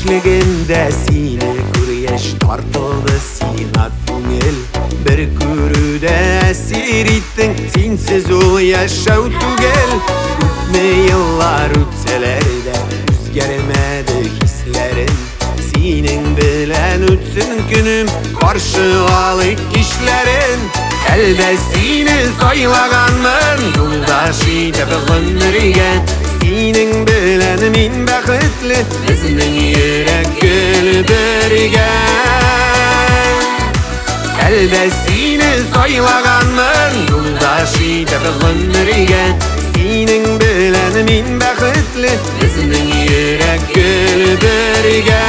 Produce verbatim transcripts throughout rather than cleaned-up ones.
Яшьлегендә сине күргәч тартылды сиңа күңел. Бер күрүдә әсир иттең, синсез ул яшәү түгел. Күпме еллар үтсәләр дә үзгәрмәде хисләрем. Синең белән үтсен көнем, каршы алыйк кичләрен. Әлбә сине сайлаганмын, юлдаш итеп гомергә. Синең белән мин бәхетле, безнең йөрәк гөле бергә. Әлбә сине сайлаганмын, юлдаш итеп гомергә. Синең белән мин бәхетле, безнең йөрәк гөле бергә.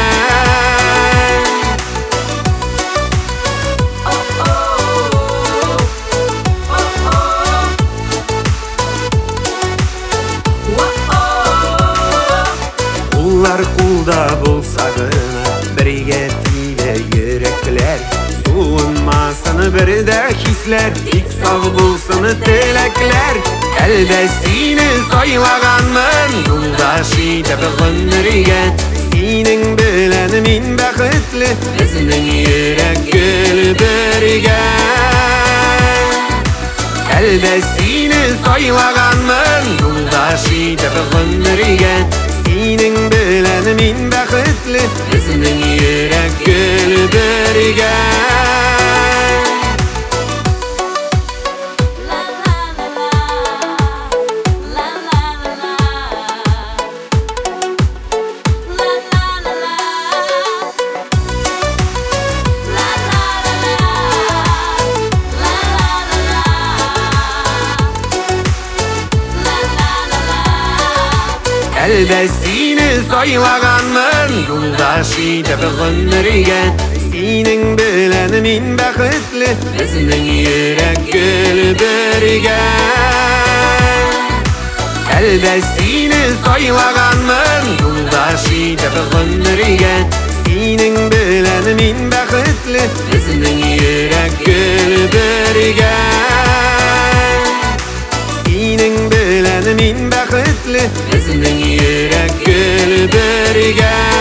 Куллар кулда булса гына, бергә тибә йөрәкләр. Суынмасын бердә хисләр, тик сау булсын теләкләр. Әлбә сине сайлаганмын, юлдаш итеп гомергә. Синең белән мин бәхетле, безнең йөрәк гөле бергә. Әлбә сине сайлаганмын, юлдаш итеп гомергә. Синең белән мин бәхетле, безнең йөрәк гөле бергә. Әлбә сине сайлаганмын, юлдаш итеп гомергә. Синең белән мин бәхетле, безнең йөрәк гөле бергә. Әлбә сине сайлаганмын, юлдаш итеп гомергә. Синең белән мин бәхетле, безнең йөрәк гөле бергә. Синең белән мин бәхетле, безнең йөрәк гөле бергә.